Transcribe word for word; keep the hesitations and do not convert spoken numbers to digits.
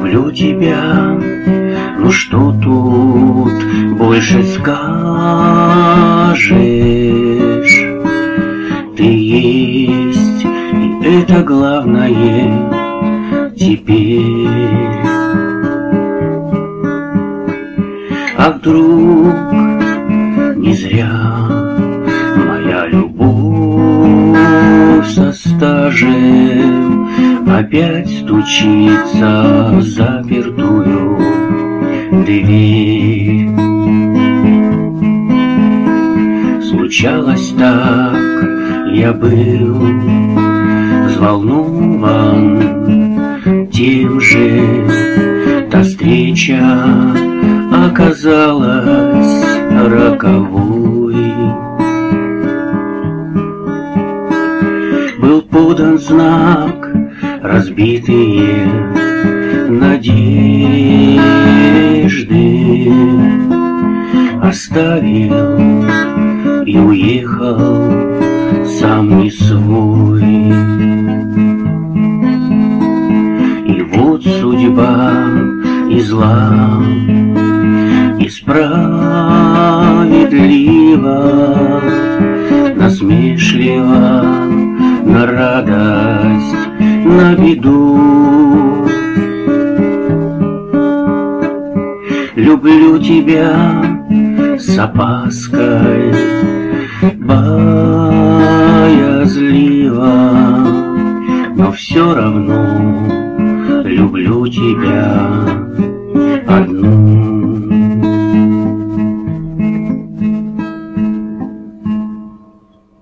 люблю тебя, ну что тут больше скажешь? Ты есть, и это главное теперь. А вдруг не зря моя любовь со стажем опять стучится в запертую дверь? Случалось так, я был взволнован тем же, та встреча оказалась роковой. Был подан знак, разбитые надежды оставил и уехал сам не свой. И вот судьба и зла, и справедлива, насмешлива, на радость, на беду. Люблю тебя с опаской, боязливо, но все равно люблю тебя.